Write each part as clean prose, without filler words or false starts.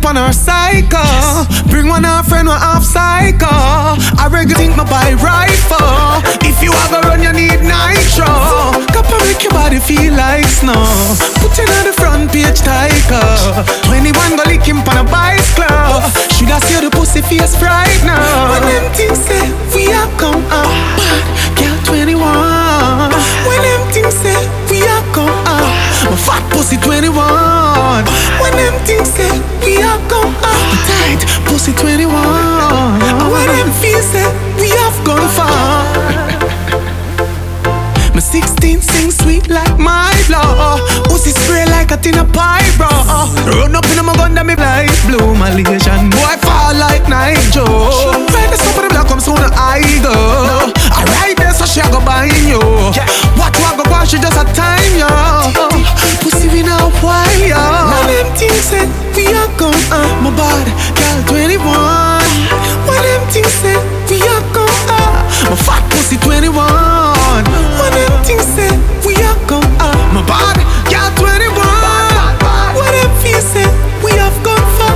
on her cycle. Bring one her friend, one half cycle. I regular think my body rifle. If you ever run, you need nitro. Copper make your body feel like snow. Put it on the front page title. 21 go lick him on a bicycle. Should I see the pussy face right now? When them things say we are come up, girl 21. When them things say we are come up, my fat pussy 21. When them things say we are come up, my tight pussy 21. And when them feels say we have gone far. My 16 sing sweet like my blood. Pussy spray like a tin of pie, bro. Run up in my gun that me light blue Malaysian boy fall like Nigel. Find the top of the block, come soon I go. I ride there so she go behind you. What you go go, she just a time, yo. Pussy we now while, yo. Now them things say we are gone my body, girl 21. When them things say we are gone my fat pussy 21. When them things say we are gone my body, girl 21. When them feels say we have gone for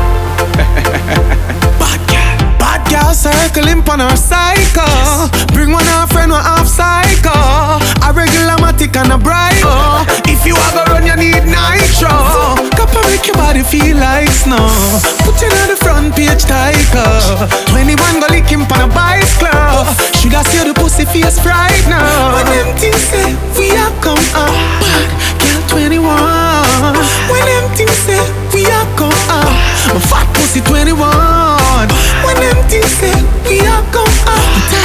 bad girl circling on her cycle. Bring one her friend, one half cycle. A regular matic and a bribe. If you ever run, you need nitro. Copper make your body feel like snow. Put it on the front page title. 21 go lick him on a bicycle. Should I see the pussy face right now? When them things say we are come up, girl 21. When them things say we are come up, my fat pussy 21. When them things say we are come up,